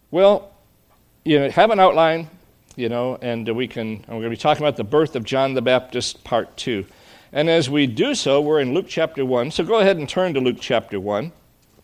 Well, have an outline, and we're going to be talking about the birth of John the Baptist, part 2. And as we do so, we're in Luke chapter 1. So go ahead and turn to Luke chapter 1.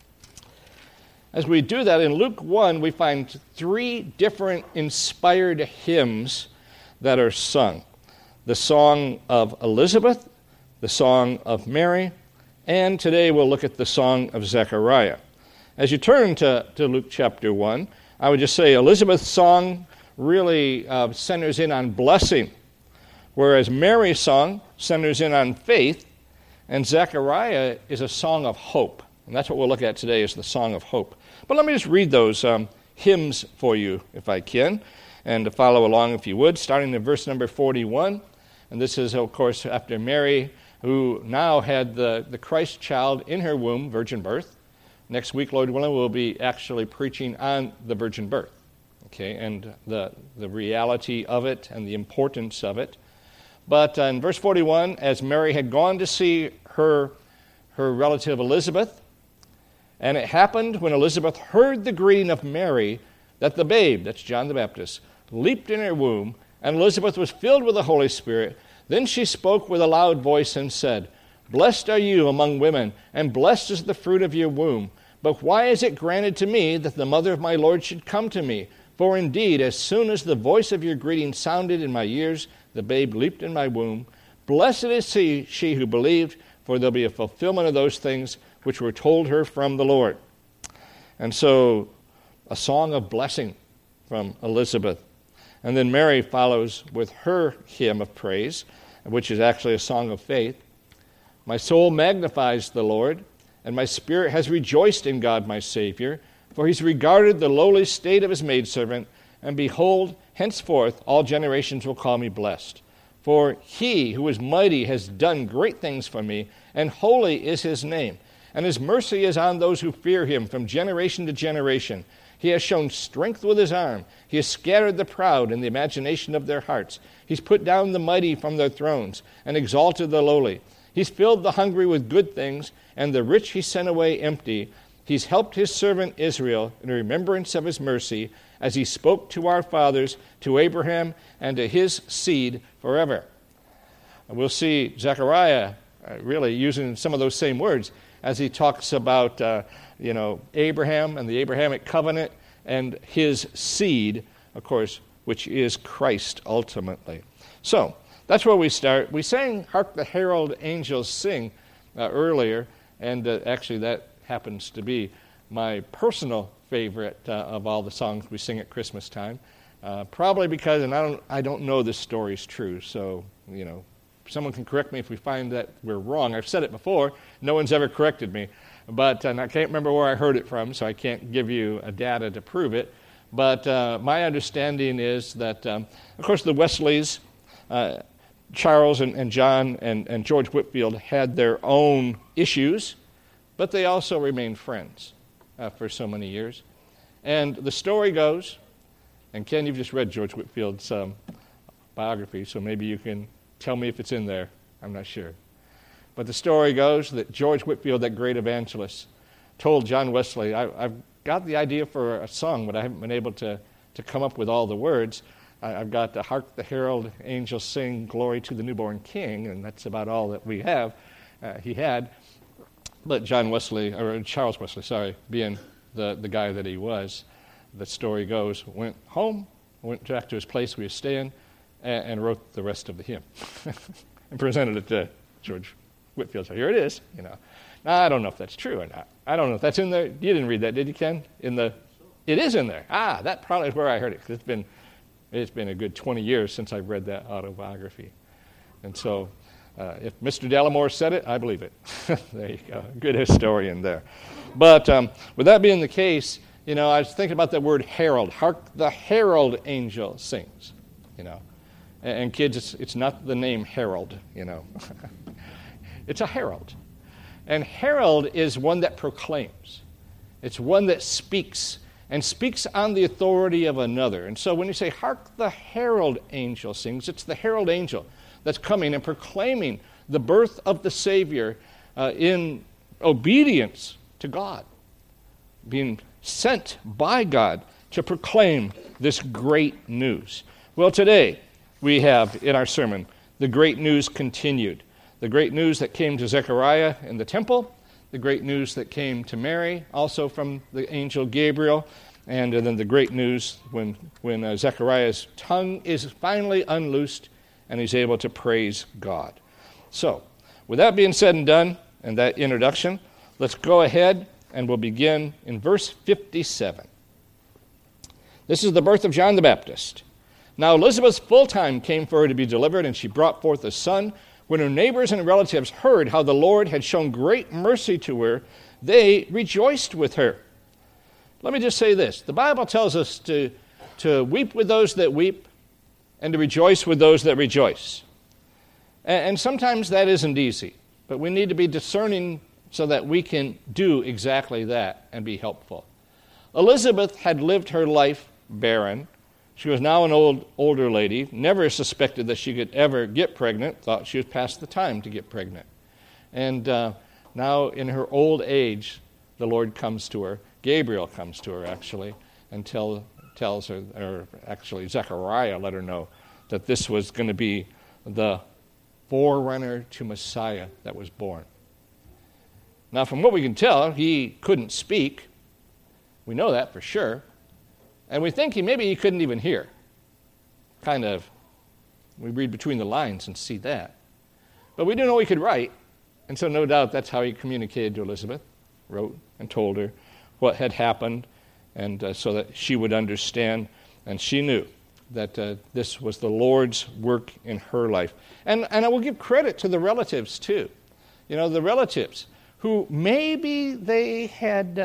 As we do that, in Luke 1, we find 3 different inspired hymns that are sung. The song of Elizabeth, the song of Mary, and today we'll look at the song of Zechariah. As you turn to Luke chapter 1, I would just say Elizabeth's song really centers in on blessing, whereas Mary's song centers in on faith, and Zechariah is a song of hope. And that's what we'll look at today, is the song of hope. But let me just read those hymns for you, if I can, and to follow along if you would, starting in verse number 41. And this is, of course, after Mary, who now had the Christ child in her womb, virgin birth. Next week, Lord willing, we'll be actually preaching on the virgin birth, and the reality of it and the importance of it. But in verse 41, as Mary had gone to see her relative Elizabeth, and it happened when Elizabeth heard the greeting of Mary that the babe, that's John the Baptist, leaped in her womb, and Elizabeth was filled with the Holy Spirit. Then she spoke with a loud voice and said, "Blessed are you among women, and blessed is the fruit of your womb. But why is it granted to me that the mother of my Lord should come to me? For indeed, as soon as the voice of your greeting sounded in my ears, the babe leaped in my womb. Blessed is she who believed, for there'll be a fulfillment of those things which were told her from the Lord." And so, a song of blessing from Elizabeth. And then Mary follows with her hymn of praise, which is actually a song of faith. "My soul magnifies the Lord, and my spirit has rejoiced in God my Savior, for he's regarded the lowly state of his maidservant, and behold, henceforth all generations will call me blessed. For he who is mighty has done great things for me, and holy is his name. And his mercy is on those who fear him from generation to generation. He has shown strength with his arm. He has scattered the proud in the imagination of their hearts. He's put down the mighty from their thrones and exalted the lowly. He's filled the hungry with good things, and the rich he sent away empty. He's helped his servant Israel in remembrance of his mercy, as he spoke to our fathers, to Abraham, and to his seed forever." And we'll see Zechariah really using some of those same words as he talks about Abraham and the Abrahamic covenant and his seed, of course, which is Christ ultimately. So that's where we start. We sang "Hark the Herald Angels Sing" earlier, and actually that happens to be my personal favorite of all the songs we sing at Christmas time. Probably because, and I don't know this story's true, so someone can correct me if we find that we're wrong. I've said it before. No one's ever corrected me. But I can't remember where I heard it from, so I can't give you data to prove it. But my understanding is that, of course, the Wesleys, Charles and John and George Whitefield had their own issues, but they also remained friends for so many years. And the story goes, and Ken, you've just read George Whitefield's biography, so maybe you can tell me if it's in there. I'm not sure. But the story goes that George Whitefield, that great evangelist, told John Wesley, I've got the idea for a song, but I haven't been able to come up with all the words. I've got to "Hark the Herald Angels Sing, Glory to the Newborn King," and that's about all that we have. He had. But Charles Wesley, being the guy that he was, the story goes, went home, went back to his place where he was staying, and wrote the rest of the hymn and presented it to George Whitefield. So here it is. Now, I don't know if that's true or not. I don't know if that's in there. You didn't read that, did you, Ken? It is in there. That probably is where I heard it. 'Cause it's been a good 20 years since I've read that autobiography. And so if Mr. Dallimore said it, I believe it. There you go. Good historian there. But with that being the case, I was thinking about that word herald. Hark the herald angel sings, And kids, it's not the name Harold, It's a herald. And herald is one that proclaims. It's one that speaks, and speaks on the authority of another. And so when you say, "Hark the herald angel sings," it's the herald angel that's coming and proclaiming the birth of the Savior in obedience to God, being sent by God to proclaim this great news. Well, today we have in our sermon the great news continued. The great news that came to Zechariah in the temple, the great news that came to Mary, also from the angel Gabriel, and then the great news when Zechariah's tongue is finally unloosed and he's able to praise God. So, with that being said and done, and that introduction, let's go ahead and we'll begin in verse 57. This is the birth of John the Baptist. Now Elizabeth's full time came for her to be delivered, and she brought forth a son. When her neighbors and relatives heard how the Lord had shown great mercy to her, they rejoiced with her. Let me just say this. The Bible tells us to weep with those that weep and to rejoice with those that rejoice. And sometimes that isn't easy, but we need to be discerning so that we can do exactly that and be helpful. Elizabeth had lived her life barren. She was now an older lady, never suspected that she could ever get pregnant, thought she was past the time to get pregnant. And now in her old age, the Lord comes to her. Gabriel comes to her, actually, and tells her, or actually Zechariah let her know that this was going to be the forerunner to Messiah that was born. Now, from what we can tell, he couldn't speak. We know that for sure. And we think maybe he couldn't even hear. We read between the lines and see that. But we do know he could write, and so no doubt that's how he communicated to Elizabeth, wrote and told her what had happened, and so that she would understand, and she knew that this was the Lord's work in her life. And I will give credit to the relatives, too. You know, the relatives who maybe they had...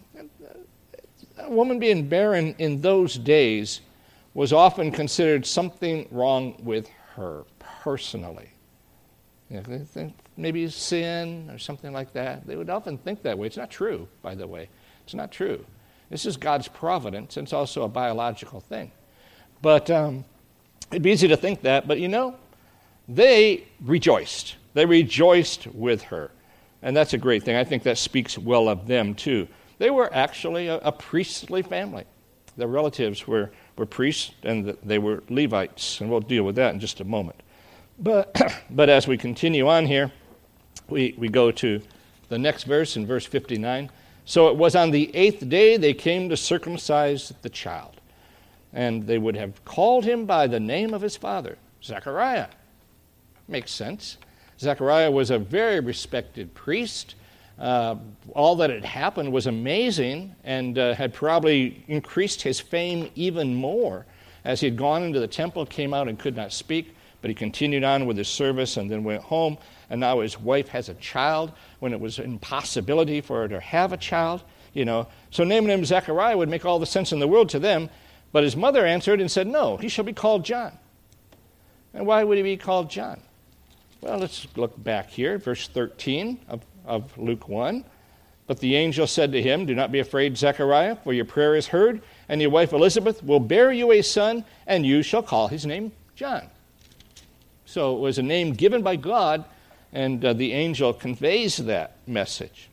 A woman being barren in those days was often considered something wrong with her personally. If they think maybe sin or something like that, they would often think that way. It's not true, by the way. It's not true. This is God's providence, and it's also a biological thing. But it'd be easy to think that, but they rejoiced. They rejoiced with her. And that's a great thing. I think that speaks well of them, too. They were actually a priestly family. Their relatives were priests, and they were Levites, and we'll deal with that in just a moment. But as we continue on here, we go to the next verse in verse 59. So it was on the 8th day they came to circumcise the child, and they would have called him by the name of his father, Zechariah. Makes sense. Zechariah was a very respected priest. All that had happened was amazing and had probably increased his fame even more as he had gone into the temple, came out and could not speak, but he continued on with his service and then went home, and now his wife has a child when it was an impossibility for her to have a child, So naming him Zechariah would make all the sense in the world to them, but his mother answered and said, no, he shall be called John. And why would he be called John? Well, let's look back here, verse 13 of Luke 1. But the angel said to him, do not be afraid, Zechariah, for your prayer is heard, and your wife Elizabeth will bear you a son, and you shall call his name John. So it was a name given by God, and the angel conveys that message.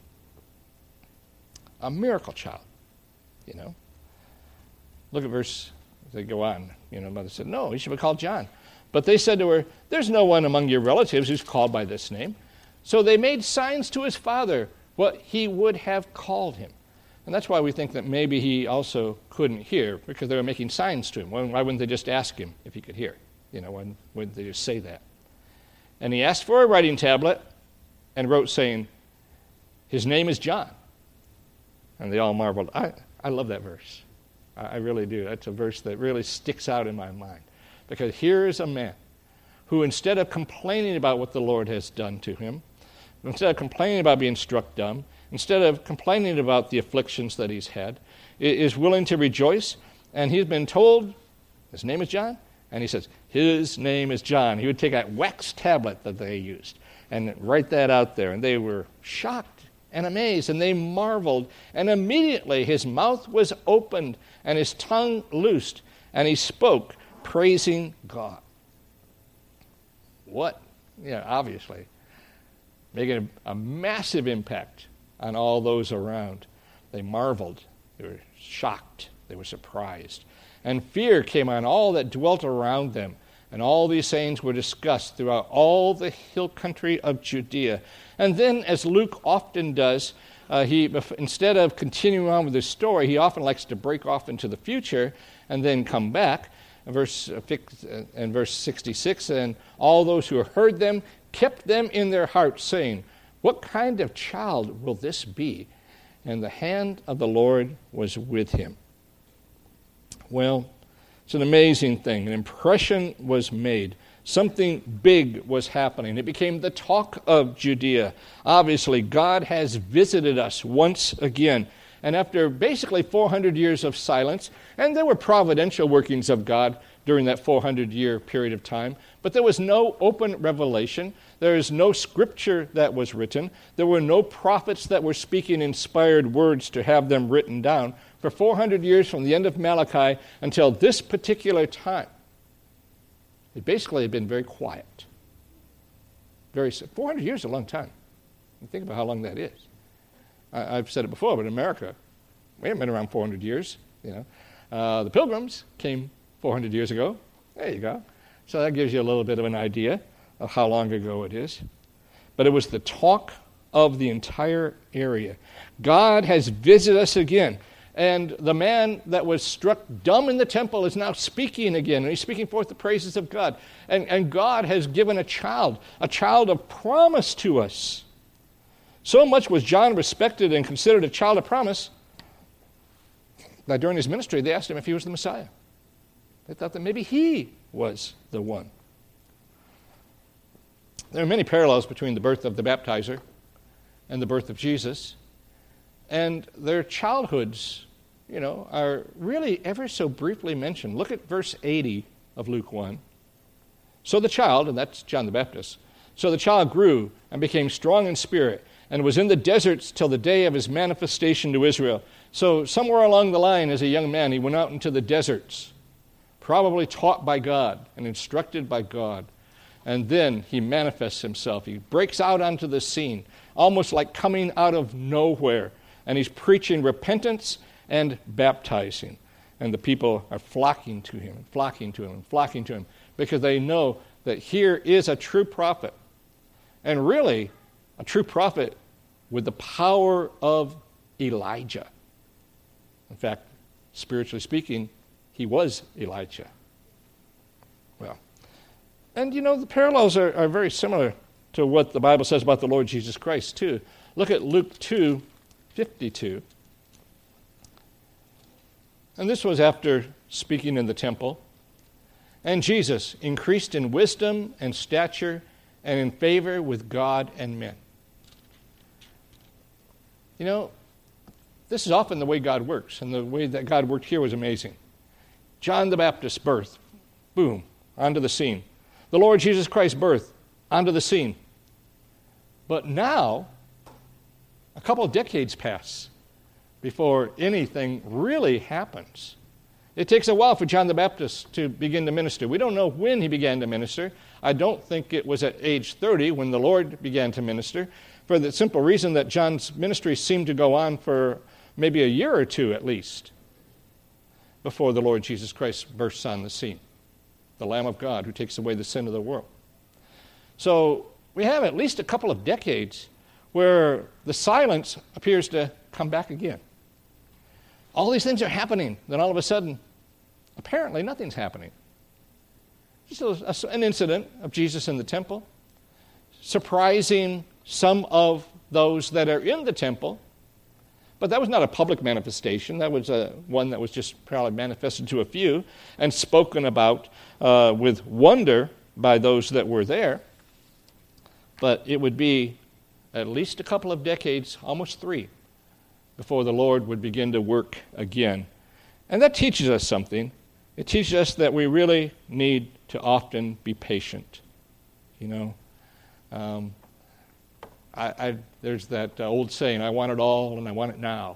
A miracle child, Look at verse, they go on. Mother said, no, he should be called John. But they said to her, there's no one among your relatives who's called by this name. So they made signs to his father what he would have called him. And that's why we think that maybe he also couldn't hear, because they were making signs to him. Why wouldn't they just ask him if he could hear? Why wouldn't they just say that? And he asked for a writing tablet and wrote saying, his name is John. And they all marveled. I love that verse. I really do. That's a verse that really sticks out in my mind. Because here is a man who, instead of complaining about what the Lord has done to him, instead of complaining about being struck dumb, instead of complaining about the afflictions that he's had, is willing to rejoice. And he's been told, his name is John. And he says, his name is John. He would take a wax tablet that they used and write that out there. And they were shocked and amazed, and they marveled. And immediately his mouth was opened and his tongue loosed, and he spoke, praising God. What? Obviously, making a massive impact on all those around. They marveled. They were shocked. They were surprised. And fear came on all that dwelt around them. And all these sayings were discussed throughout all the hill country of Judea. And then, as Luke often does, instead of continuing on with his story, he often likes to break off into the future and then come back. In verse 66, and all those who heard them kept them in their hearts, saying, "What kind of child will this be?" And the hand of the Lord was with him. Well, it's an amazing thing. An impression was made. Something big was happening. It became the talk of Judea. Obviously, God has visited us once again. And after basically 400 years of silence, and there were providential workings of God during that 400-year period of time, but there was no open revelation. There is no scripture that was written. There were no prophets that were speaking inspired words to have them written down. For 400 years from the end of Malachi until this particular time, it basically had been very quiet. 400 years is a long time. Think about how long that is. I've said it before, but in America, we haven't been around 400 years. The Pilgrims came 400 years ago. There you go. So that gives you a little bit of an idea of how long ago it is. But it was the talk of the entire area. God has visited us again. And the man that was struck dumb in the temple is now speaking again. And he's speaking forth the praises of God. And God has given a child of promise to us. So much was John respected and considered a child of promise that during his ministry they asked him if he was the Messiah. They thought that maybe he was the one. There are many parallels between the birth of the baptizer and the birth of Jesus. And their childhoods, are really ever so briefly mentioned. Look at verse 80 of Luke 1. So the child, and that's John the Baptist, so the child grew and became strong in spirit and was in the deserts till the day of his manifestation to Israel. So somewhere along the line as a young man, he went out into the deserts, probably taught by God and instructed by God. And then he manifests himself. He breaks out onto the scene, almost like coming out of nowhere. And he's preaching repentance and baptizing. And the people are flocking to him, because they know that here is a true prophet. And really, a true prophet with the power of Elijah. In fact, spiritually speaking, he was Elijah. Well, and the parallels are very similar to what the Bible says about the Lord Jesus Christ, too. Look at Luke 2:52. And this was after speaking in the temple. And Jesus increased in wisdom and stature and in favor with God and men. This is often the way God works, and the way that God worked here was amazing. John the Baptist's birth, boom, onto the scene. The Lord Jesus Christ's birth, onto the scene. But now, a couple of decades pass before anything really happens. It takes a while for John the Baptist to begin to minister. We don't know when he began to minister. I don't think it was at age 30 when the Lord began to minister, for the simple reason that John's ministry seemed to go on for maybe a year or two at least before the Lord Jesus Christ bursts on the scene, the Lamb of God who takes away the sin of the world. So we have at least a couple of decades where the silence appears to come back again. All these things are happening, then all of a sudden, apparently nothing's happening. Just an incident of Jesus in the temple, surprising some of those that are in the temple, but that was not a public manifestation. That was one that was just probably manifested to a few and spoken about with wonder by those that were there. But it would be at least a couple of decades, almost 3, before the Lord would begin to work again. And that teaches us something. It teaches us that we really need to often be patient. There's that old saying, I want it all and I want it now.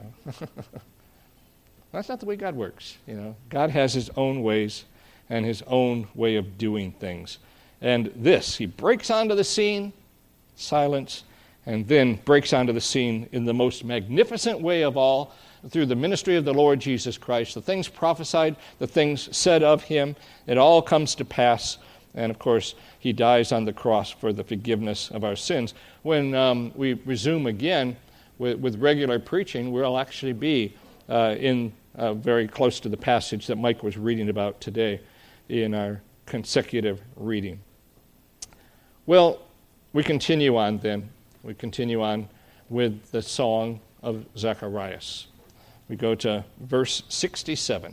That's not the way God works. God has his own ways and his own way of doing things. And he breaks onto the scene, silence, and then breaks onto the scene in the most magnificent way of all, through the ministry of the Lord Jesus Christ. The things prophesied, the things said of him, it all comes to pass. And, of course, he dies on the cross for the forgiveness of our sins. When we resume again with regular preaching, we'll actually be very close to the passage that Mike was reading about today in our consecutive reading. Well, we continue on then. We continue on with the song of Zacharias. We go to verse 67.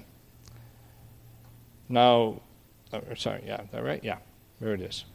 Now, is that right? Yeah, there it is.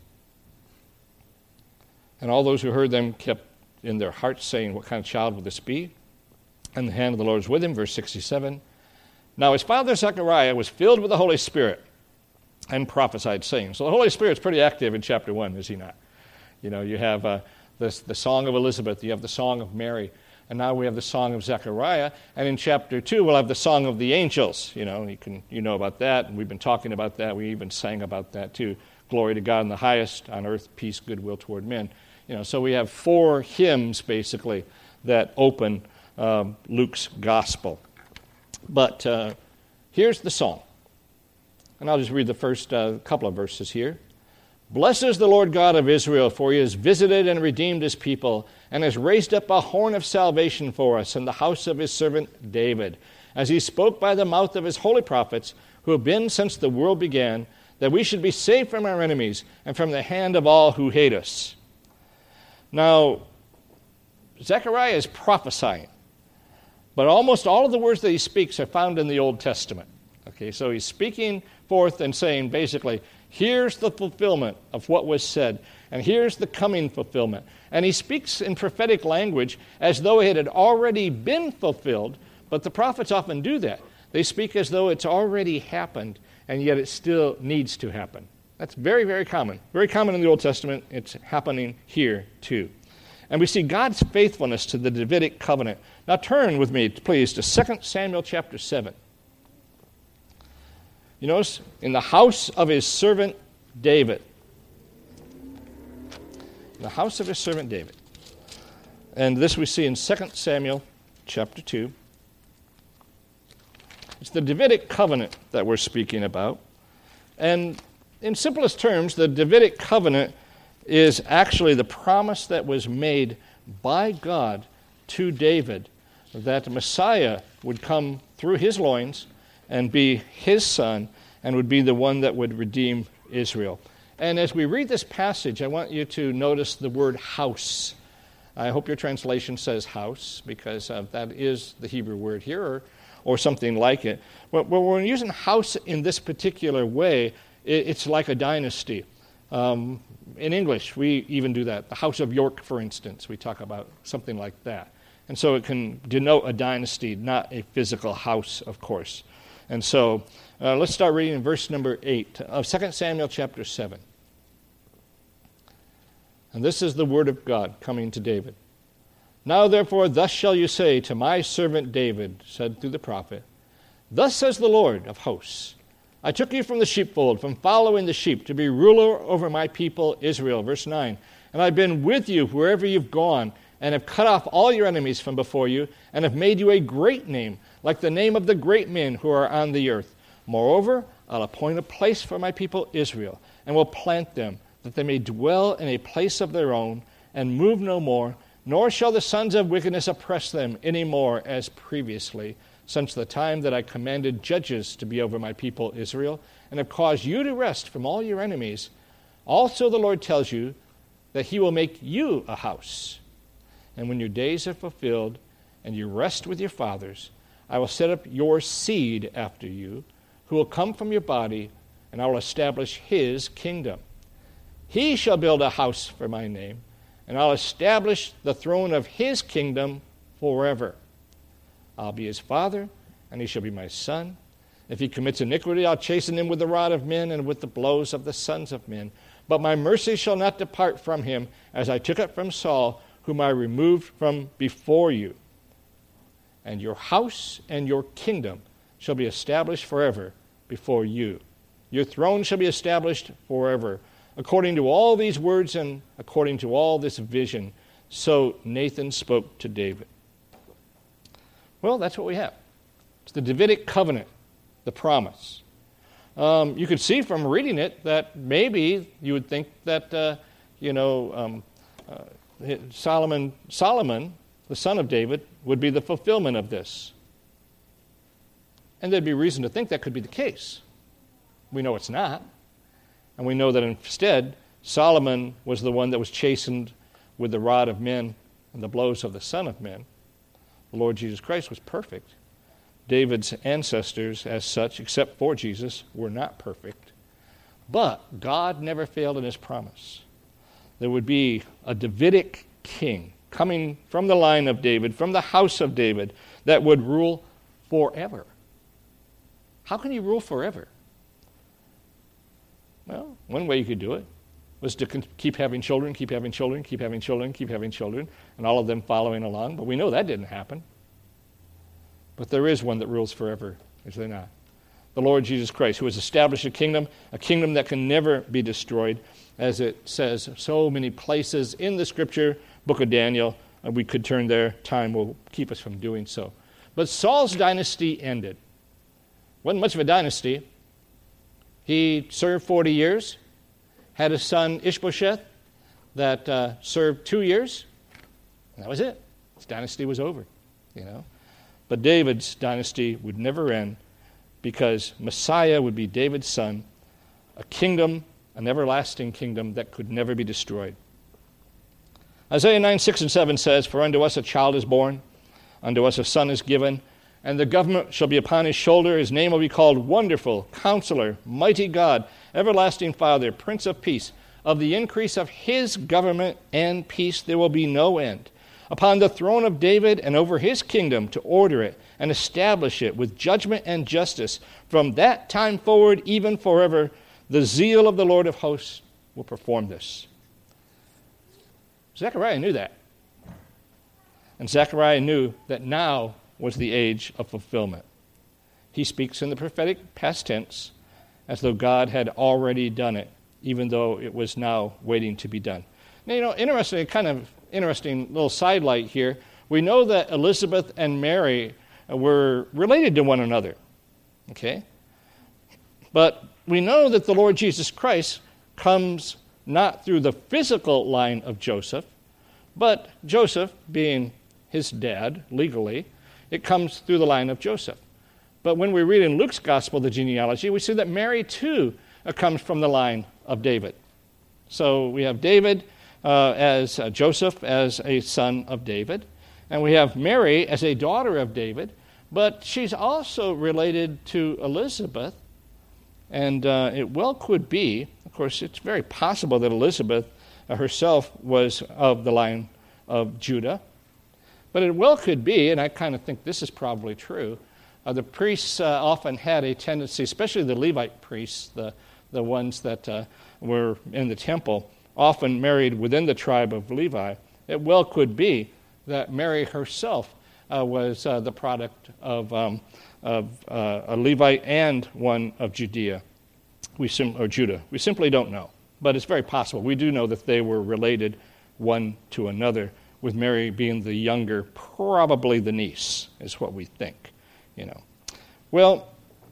And all those who heard them kept in their hearts saying, what kind of child will this be? And the hand of the Lord was with him, verse 67. Now his father Zechariah was filled with the Holy Spirit and prophesied, saying. So the Holy Spirit's pretty active in chapter 1, is he not? You know, you have the song of Elizabeth, you have the song of Mary, and now we have the song of Zechariah. And in chapter 2, we'll have the song of the angels. You know about that, and we've been talking about that. We even sang about that too. Glory to God in the highest, on earth peace, goodwill toward men. So we have 4 hymns basically that open Luke's gospel. But here's the song. And I'll just read the first couple of verses here. Blessed is the Lord God of Israel, for he has visited and redeemed his people, and has raised up a horn of salvation for us in the house of his servant David, as he spoke by the mouth of his holy prophets, who have been since the world began, that we should be saved from our enemies and from the hand of all who hate us. Now, Zechariah is prophesying, but almost all of the words that he speaks are found in the Old Testament. Okay, so he's speaking forth and saying basically, here's the fulfillment of what was said, and here's the coming fulfillment. And he speaks in prophetic language as though it had already been fulfilled, but the prophets often do that. They speak as though it's already happened, and yet it still needs to happen. That's very, very common. Very common in the Old Testament. It's happening here too. And we see God's faithfulness to the Davidic covenant. Now turn with me, please, to 2 Samuel chapter 7. You notice, in the house of his servant David. In the house of his servant David. And this we see in 2 Samuel chapter 2. It's the Davidic covenant that we're speaking about. And in simplest terms, the Davidic covenant is actually the promise that was made by God to David that the Messiah would come through his loins and be his son, and would be the one that would redeem Israel. And as we read this passage, I want you to notice the word house. I hope your translation says house, because that is the Hebrew word here, or something like it. But when we're using house in this particular way, it's like a dynasty. In English, we even do that. The House of York, for instance, we talk about something like that. And so it can denote a dynasty, not a physical house, of course. And so let's start reading in verse number 8 of 2 Samuel chapter 7. And this is the word of God coming to David. Now therefore thus shall you say to my servant David, said through the prophet, Thus says the Lord of hosts, I took you from the sheepfold, from following the sheep, to be ruler over my people Israel. Verse 9. And I've been with you wherever you've gone, and have cut off all your enemies from before you, and have made you a great name, like the name of the great men who are on the earth. Moreover, I'll appoint a place for my people Israel, and will plant them, that they may dwell in a place of their own, and move no more, nor shall the sons of wickedness oppress them any more as previously, since the time that I commanded judges to be over my people Israel, and have caused you to rest from all your enemies. Also the Lord tells you that he will make you a house. And when your days are fulfilled, and you rest with your fathers, I will set up your seed after you, who will come from your body, and I will establish his kingdom. He shall build a house for my name, and I'll establish the throne of his kingdom forever. I'll be his father, and he shall be my son. If he commits iniquity, I'll chasten him with the rod of men and with the blows of the sons of men. But my mercy shall not depart from him, as I took it from Saul, whom I removed from before you. And your house and your kingdom shall be established forever before you. Your throne shall be established forever. According to all these words and according to all this vision, so Nathan spoke to David. Well, that's what we have. It's the Davidic covenant, the promise. You could see from reading it that maybe you would think that, Solomon, the son of David, would be the fulfillment of this. And there'd be reason to think that could be the case. We know it's not. And we know that instead, Solomon was the one that was chastened with the rod of men and the blows of the Son of Men. The Lord Jesus Christ was perfect. David's ancestors, as such, except for Jesus, were not perfect. But God never failed in his promise. There would be a Davidic king coming from the line of David, from the house of David, that would rule forever. How can he rule forever? Well, one way you could do it was to keep having children, keep having children, keep having children, keep having children, and all of them following along. But we know that didn't happen. But there is one that rules forever, is there not? The Lord Jesus Christ, who has established a kingdom that can never be destroyed, as it says so many places in the Scripture, book of Daniel. We could turn there. Time will keep us from doing so. But Saul's dynasty ended. Wasn't much of a dynasty. He served 40 years, had a son Ishbosheth that served 2 years, and that was it. His dynasty was over, But David's dynasty would never end because Messiah would be David's son, a kingdom, an everlasting kingdom that could never be destroyed. Isaiah 9:6-7 says, "For unto us a child is born, unto us a son is given, and the government shall be upon his shoulder. His name will be called Wonderful, Counselor, Mighty God, Everlasting Father, Prince of Peace. Of the increase of his government and peace there will be no end. Upon the throne of David and over his kingdom, to order it and establish it with judgment and justice. From that time forward, even forever, the zeal of the Lord of hosts will perform this." Zechariah knew that. And Zechariah knew that now was the age of fulfillment. He speaks in the prophetic past tense as though God had already done it, even though it was now waiting to be done. Now, interesting little sidelight here. We know that Elizabeth and Mary were related to one another, okay? But we know that the Lord Jesus Christ comes not through the physical line of Joseph, but Joseph being his dad legally, it comes through the line of Joseph. But when we read in Luke's gospel the genealogy, we see that Mary too comes from the line of David. So we have David as Joseph as a son of David, and we have Mary as a daughter of David, but she's also related to Elizabeth, and it well could be, of course, it's very possible that Elizabeth herself was of the line of Judah, but it well could be, and I kind of think this is probably true, the priests often had a tendency, especially the Levite priests, the ones that were in the temple, often married within the tribe of Levi. It well could be that Mary herself was the product of a Levite and one of Judah. We simply don't know, but it's very possible. We do know that they were related one to another, with Mary being the younger, probably the niece, is what we think. Well,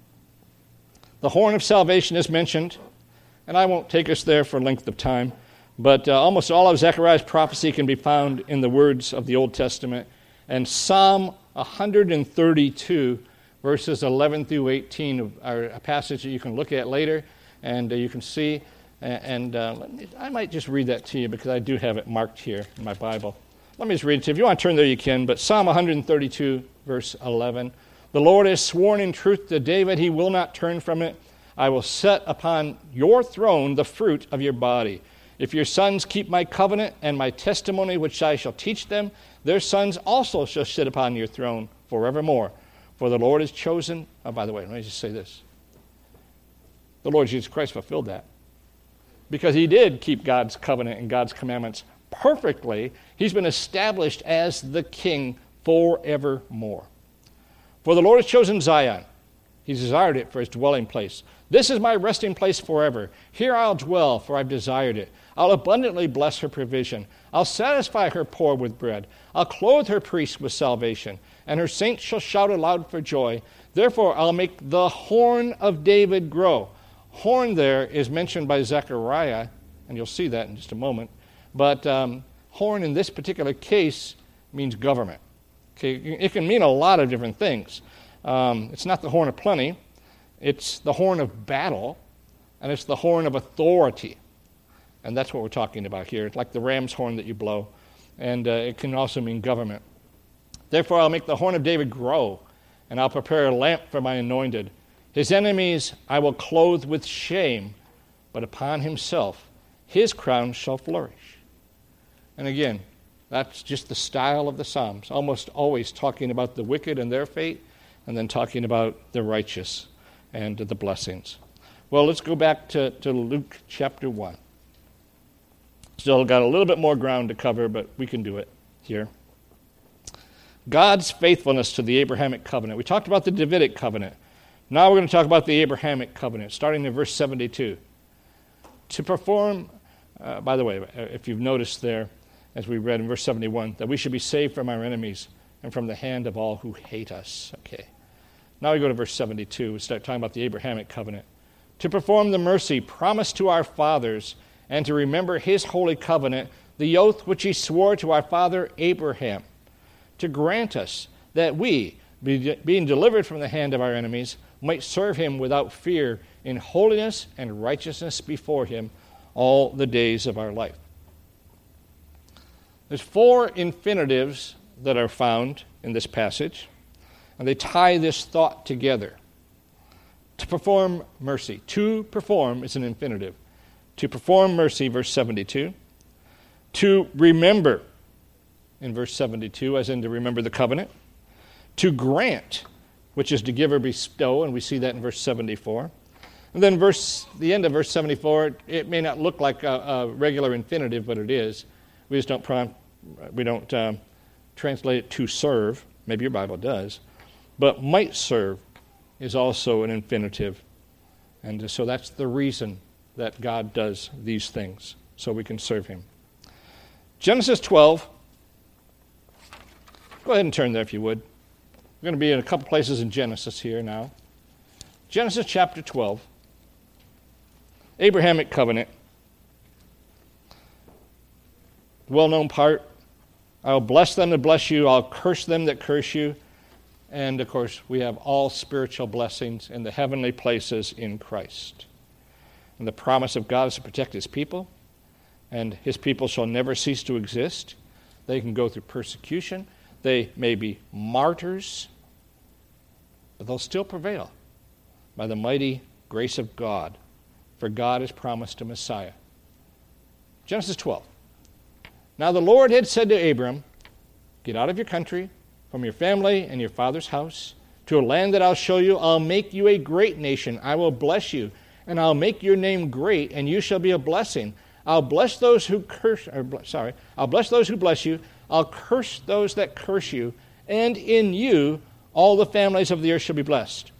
the horn of salvation is mentioned, and I won't take us there for length of time, but almost all of Zechariah's prophecy can be found in the words of the Old Testament, and Psalm 132, verses 11 through 18 are a passage that you can look at later, and you can see, and I might just read that to you because I do have it marked here in my Bible. Let me just read it to you. If you want to turn there, you can, but Psalm 132, verse 11, "The Lord has sworn in truth to David, he will not turn from it. I will set upon your throne the fruit of your body. If your sons keep my covenant and my testimony which I shall teach them, their sons also shall sit upon your throne forevermore. For the Lord has chosen..." Oh, by the way, let me just say this. The Lord Jesus Christ fulfilled that. Because he did keep God's covenant and God's commandments perfectly, he's been established as the king forevermore. "For the Lord has chosen Zion. He's desired it for his dwelling place. This is my resting place forever. Here I'll dwell, for I've desired it. I'll abundantly bless her provision. I'll satisfy her poor with bread. I'll clothe her priests with salvation, and her saints shall shout aloud for joy. Therefore I'll make the horn of David grow. Horn there is mentioned by Zechariah, and you'll see that in just a moment. But horn in this particular case means government. Okay, it can mean a lot of different things. It's not the horn of plenty. It's the horn of battle, and it's the horn of authority. And that's what we're talking about here. It's like the ram's horn that you blow, and it can also mean government. Therefore I'll make the horn of David grow, and I'll prepare a lamp for my anointed. His enemies I will clothe with shame, but upon himself his crown shall flourish. And again, that's just the style of the Psalms, almost always talking about the wicked and their fate, and then talking about the righteous and the blessings. Well, let's go back to Luke chapter 1. Still got a little bit more ground to cover, but we can do it here. God's faithfulness to the Abrahamic covenant. We talked about the Davidic covenant. Now we're going to talk about the Abrahamic covenant, starting in verse 72. To perform, by the way, if you've noticed there, as we read in verse 71, that we should be saved from our enemies and from the hand of all who hate us. Okay. Now we go to verse 72. We start talking about the Abrahamic covenant. To perform the mercy promised to our fathers and to remember his holy covenant, the oath which he swore to our father Abraham, to grant us that we, being delivered from the hand of our enemies, might serve him without fear in holiness and righteousness before him all the days of our life. There's 4 infinitives that are found in this passage, and they tie this thought together. To perform mercy. To perform is an infinitive. To perform mercy, verse 72. To remember, in verse 72, as in to remember the covenant. To grant, which is to give or bestow, and we see that in verse 74. And then the end of verse 74, it may not look like a regular infinitive, but it is. We just don't translate it to serve. Maybe your Bible does. But might serve is also an infinitive. And so that's the reason that God does these things, so we can serve him. Genesis 12. Go ahead and turn there if you would. We're going to be in a couple places in Genesis here now. Genesis chapter 12. Abrahamic covenant. Well-known part. I'll bless them that bless you. I'll curse them that curse you. And, of course, we have all spiritual blessings in the heavenly places in Christ. And the promise of God is to protect his people. And his people shall never cease to exist. They can go through persecution. They may be martyrs. But they'll still prevail by the mighty grace of God. For God has promised a Messiah. Genesis 12. Now the Lord had said to Abram, get out of your country, from your family and your father's house, to a land that I'll show you. I'll make you a great nation. I will bless you, and I'll make your name great, and you shall be a blessing. I'll bless those who I'll bless those who bless you. I'll curse those that curse you, and in you all the families of the earth shall be blessed.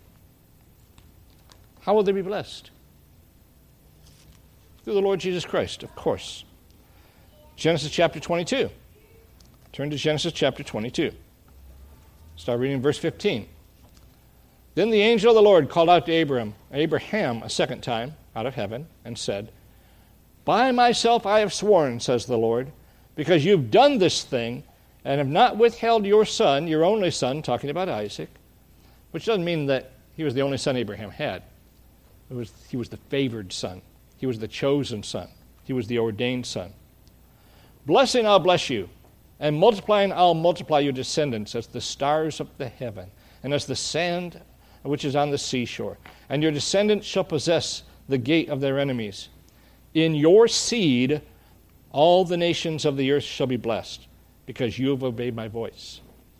How will they be blessed? Through the Lord Jesus Christ, of course. Genesis chapter 22. Turn to Genesis chapter 22. Start reading verse 15. Then the angel of the Lord called out to Abraham a second time out of heaven and said, by myself I have sworn, says the Lord, because you've done this thing and have not withheld your son, your only son, talking about Isaac, which doesn't mean that he was the only son Abraham had. He was the favored son. He was the chosen son. He was the ordained son. Blessing, I'll bless you, and multiplying, I'll multiply your descendants as the stars of the heaven, and as the sand which is on the seashore. And your descendants shall possess the gate of their enemies. In your seed, all the nations of the earth shall be blessed, because you have obeyed my voice.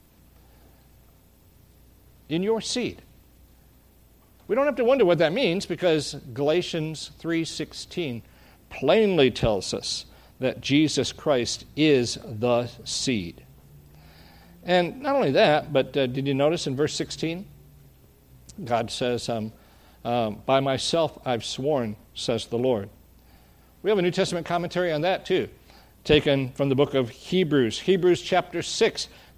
In your seed. We don't have to wonder what that means, because Galatians 3:16 plainly tells us that Jesus Christ is the seed. And not only that, but did you notice in verse 16? God says, by myself I've sworn, says the Lord. We have a New Testament commentary on that too, taken from the book of Hebrews. Hebrews chapter 6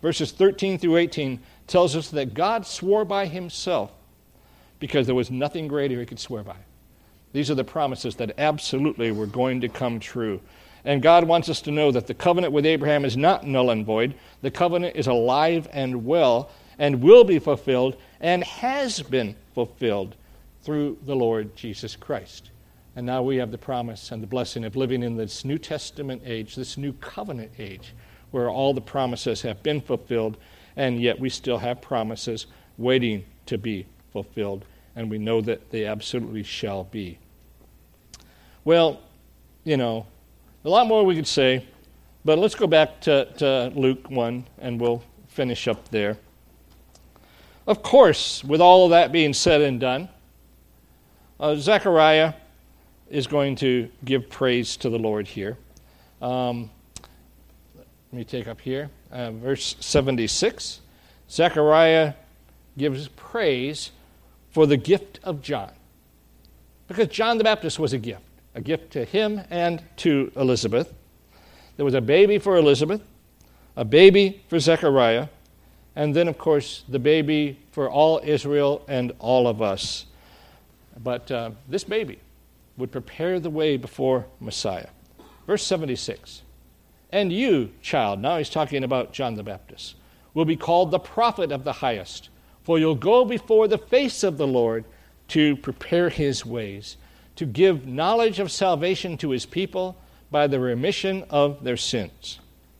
verses 13 through 18, tells us that God swore by himself because there was nothing greater he could swear by. These are the promises that absolutely were going to come true. And God wants us to know that the covenant with Abraham is not null and void. The covenant is alive and well and will be fulfilled and has been fulfilled through the Lord Jesus Christ. And now we have the promise and the blessing of living in this New Testament age, this new covenant age, where all the promises have been fulfilled, and yet we still have promises waiting to be fulfilled, and we know that they absolutely shall be. Well, a lot more we could say, but let's go back to Luke 1, and we'll finish up there. Of course, with all of that being said and done, Zechariah is going to give praise to the Lord here. Let me take up here, verse 76. Zechariah gives praise for the gift of John, because John the Baptist was a gift to him and to Elizabeth. There was a baby for Elizabeth, a baby for Zechariah, and then, of course, the baby for all Israel and all of us. But this baby would prepare the way before Messiah. Verse 76, and you, child, now he's talking about John the Baptist, will be called the prophet of the highest, for you'll go before the face of the Lord to prepare his ways, to give knowledge of salvation to his people by the remission of their sins.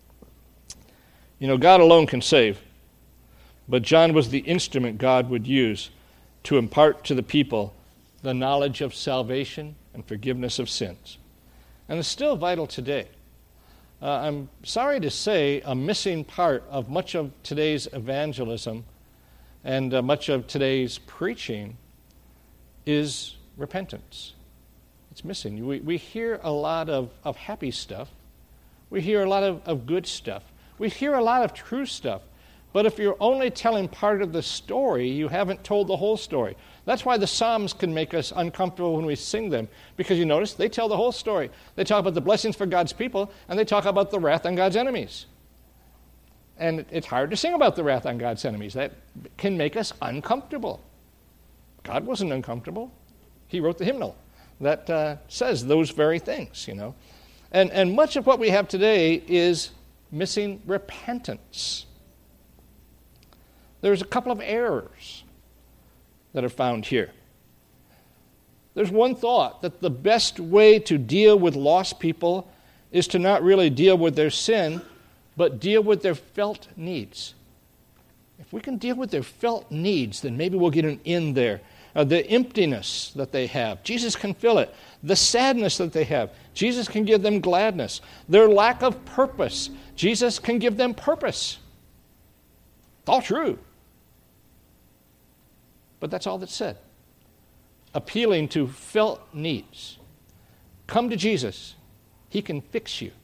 God alone can save, but John was the instrument God would use to impart to the people the knowledge of salvation and forgiveness of sins. And it's still vital today. I'm sorry to say a missing part of much of today's evangelism and much of today's preaching is repentance. It's missing. We hear a lot of happy stuff. We hear a lot of good stuff. We hear a lot of true stuff. But if you're only telling part of the story, you haven't told the whole story. That's why the Psalms can make us uncomfortable when we sing them, because you notice they tell the whole story. They talk about the blessings for God's people, and they talk about the wrath on God's enemies. And it's hard to sing about the wrath on God's enemies. That can make us uncomfortable. God wasn't uncomfortable. He wrote the hymnal that says those very things, And much of what we have today is missing repentance. There's a couple of errors that are found here. There's one thought that the best way to deal with lost people is to not really deal with their sin, but deal with their felt needs. If we can deal with their felt needs, then maybe we'll get an in there. The emptiness that they have, Jesus can fill it. The sadness that they have, Jesus can give them gladness. Their lack of purpose, Jesus can give them purpose. It's all true. But that's all that's said. Appealing to felt needs. Come to Jesus. He can fix you.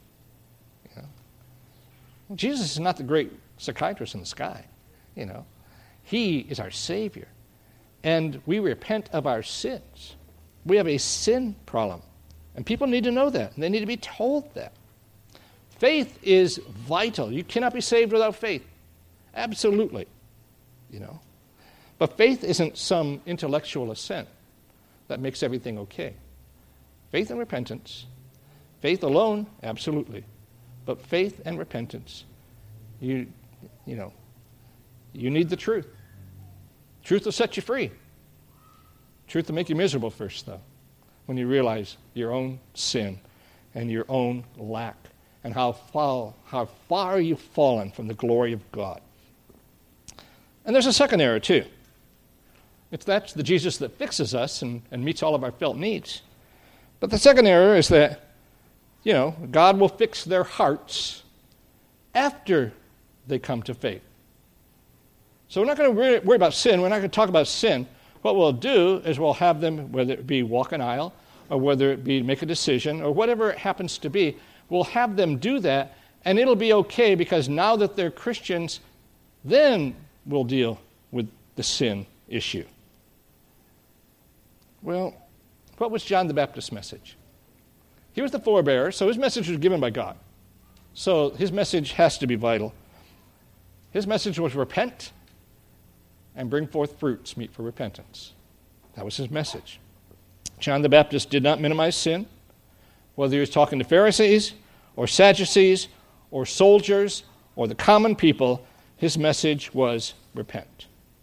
Jesus is not the great psychiatrist in the sky. He is our Savior. And we repent of our sins. We have a sin problem. And people need to know that. And they need to be told that. Faith is vital. You cannot be saved without faith. Absolutely. But faith isn't some intellectual assent that makes everything okay. Faith and repentance. Faith alone, absolutely. But faith and repentance, you need the truth. Truth will set you free. Truth will make you miserable first, though, when you realize your own sin and your own lack and how far you've fallen from the glory of God. And there's a second error, too. That's the Jesus that fixes us and meets all of our felt needs. But the second error is that, God will fix their hearts after they come to faith. So we're not going to worry about sin. We're not going to talk about sin. What we'll do is we'll have them, whether it be walk an aisle or whether it be make a decision or whatever it happens to be, we'll have them do that, and it'll be okay because now that they're Christians, then we'll deal with the sin issue. Well, what was John the Baptist's message? He was the forebearer, so his message was given by God. So his message has to be vital. His message was repent and bring forth fruits meet for repentance. That was his message. John the Baptist did not minimize sin. Whether he was talking to Pharisees or Sadducees or soldiers or the common people, his message was repent.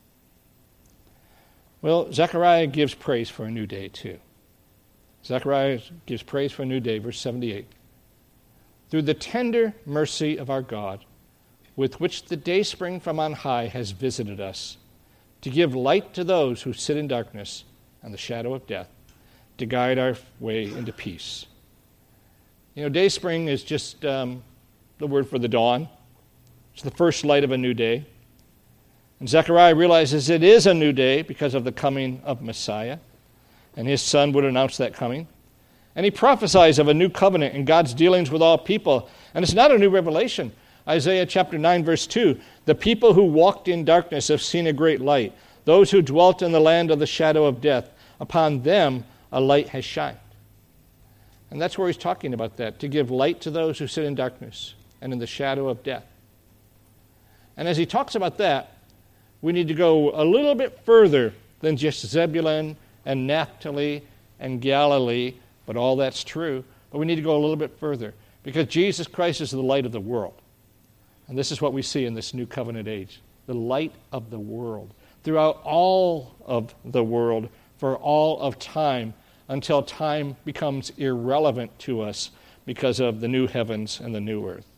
Well, Zechariah gives praise for a new day too. Zechariah gives praise for a new day, verse 78. Through the tender mercy of our God, with which the dayspring from on high has visited us, to give light to those who sit in darkness and the shadow of death, to guide our way into peace. You know, dayspring is just the word for the dawn. It's the first light of a new day. And Zechariah realizes it is a new day because of the coming of Messiah, and his son would announce that coming. And he prophesies of a new covenant in God's dealings with all people. And it's not a new revelation. Isaiah chapter 9, verse 2, the people who walked in darkness have seen a great light. Those who dwelt in the land of the shadow of death, upon them a light has shined. And that's where he's talking about that, to give light to those who sit in darkness and in the shadow of death. And as he talks about that, we need to go a little bit further than just Zebulun and Naphtali and Galilee, but all that's true. But we need to go a little bit further because Jesus Christ is the light of the world. And this is what we see in this new covenant age, the light of the world, throughout all of the world, for all of time, until time becomes irrelevant to us because of the new heavens and the new earth.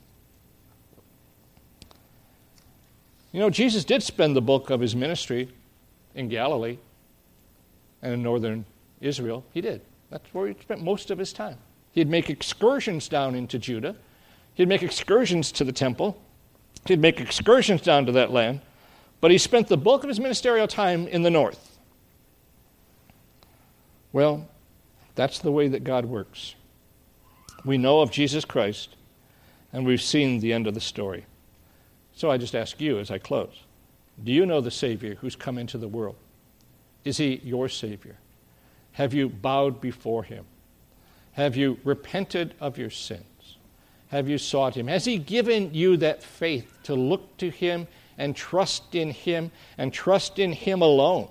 You know, Jesus did spend the bulk of his ministry in Galilee and in northern Israel. He did. That's where he spent most of his time. He'd make excursions down into Judah. He'd make excursions to the temple. He'd make excursions down to that land. But he spent the bulk of his ministerial time in the north. Well, that's the way that God works. We know of Jesus Christ, and we've seen the end of the story. So I just ask you as I close, do you know the Savior who's come into the world? Is he your Savior? Have you bowed before him? Have you repented of your sins? Have you sought him? Has he given you that faith to look to him and trust in him alone?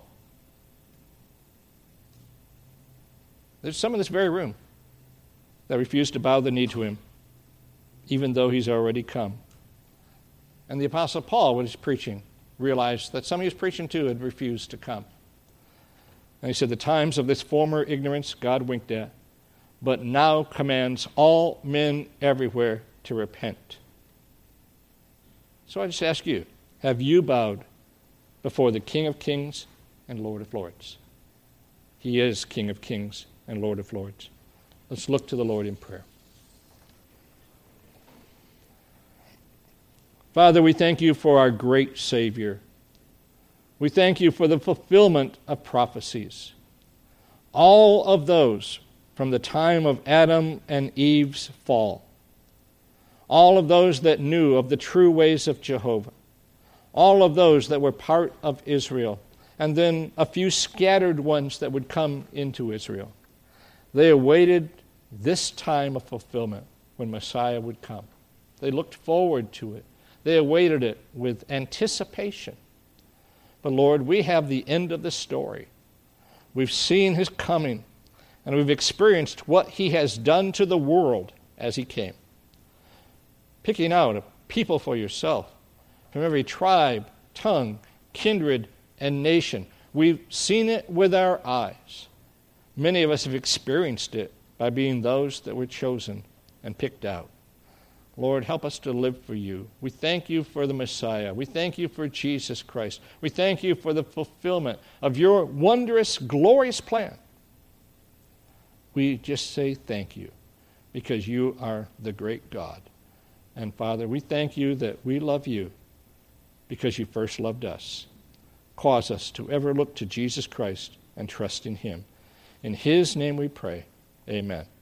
There's some in this very room that refuse to bow the knee to him, even though he's already come. And the Apostle Paul, when he's preaching, realized that some he was preaching to had refused to come. And he said, the times of this former ignorance God winked at, but now commands all men everywhere to repent. So I just ask you, have you bowed before the King of Kings and Lord of Lords? He is King of Kings and Lord of Lords. Let's look to the Lord in prayer. Father, we thank you for our great Savior. We thank you for the fulfillment of prophecies. All of those from the time of Adam and Eve's fall. All of those that knew of the true ways of Jehovah. All of those that were part of Israel. And then a few scattered ones that would come into Israel. They awaited this time of fulfillment when Messiah would come. They looked forward to it. They awaited it with anticipation. But Lord, we have the end of the story. We've seen his coming, and we've experienced what he has done to the world as he came. Picking out a people for yourself from every tribe, tongue, kindred, and nation. We've seen it with our eyes. Many of us have experienced it by being those that were chosen and picked out. Lord, help us to live for you. We thank you for the Messiah. We thank you for Jesus Christ. We thank you for the fulfillment of your wondrous, glorious plan. We just say thank you because you are the great God. And Father, we thank you that we love you because you first loved us. Cause us to ever look to Jesus Christ and trust in him. In his name we pray. Amen.